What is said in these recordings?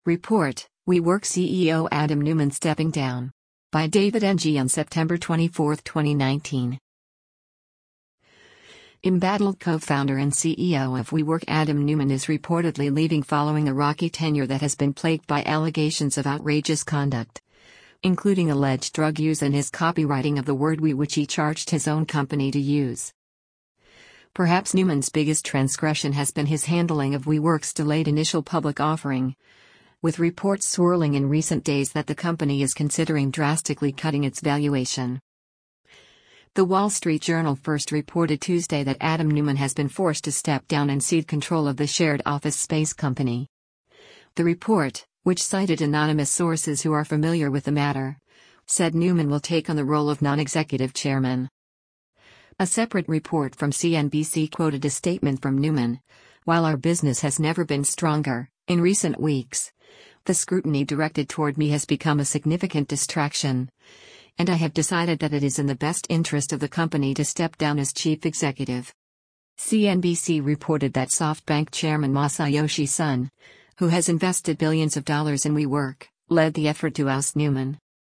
Report, WeWork CEO Adam Neumann stepping down. By David Ng on September 24, 2019. Embattled co-founder and CEO of WeWork Adam Neumann is reportedly leaving following a rocky tenure that has been plagued by allegations of outrageous conduct, including alleged drug use and his copywriting of the word "we," which he charged his own company to use. Perhaps Neumann's biggest transgression has been his handling of WeWork's delayed initial public offering, with reports swirling in recent days that the company is considering drastically cutting its valuation. The Wall Street Journal first reported Tuesday that Adam Neumann has been forced to step down and cede control of the shared office space company. The report, which cited anonymous sources who are familiar with the matter, said Neumann will take on the role of non-executive chairman. A separate report from CNBC quoted a statement from Neumann: "While our business has never been stronger, in recent weeks, the scrutiny directed toward me has become a significant distraction, and I have decided that it is in the best interest of the company to step down as chief executive." CNBC reported that SoftBank chairman Masayoshi Son, who has invested billions of dollars in WeWork, led the effort to oust Neumann.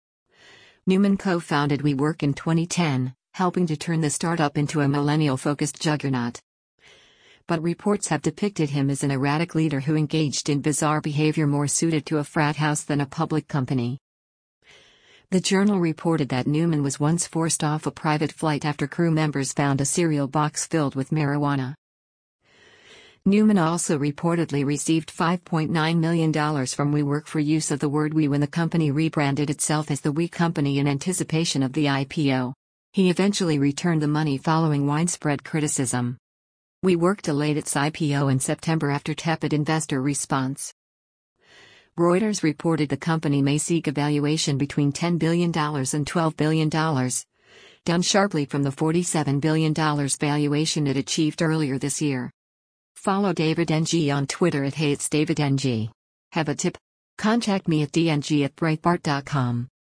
Neumann co-founded WeWork in 2010, helping to turn the startup into a millennial-focused juggernaut. But reports have depicted him as an erratic leader who engaged in bizarre behavior more suited to a frat house than a public company. The Journal reported that Neumann was once forced off a private flight after crew members found a cereal box filled with marijuana. Neumann also reportedly received $5.9 million from WeWork for use of the word "we" when the company rebranded itself as the We Company in anticipation of the IPO. He eventually returned the money following widespread criticism. WeWork delayed its IPO in September after tepid investor response. Reuters reported the company may seek a valuation between $10 billion and $12 billion, down sharply from the $47 billion valuation it achieved earlier this year. Follow David Ng on Twitter at @HeyIt'sDavidNG. Have a tip? Contact me at dng@breitbart.com.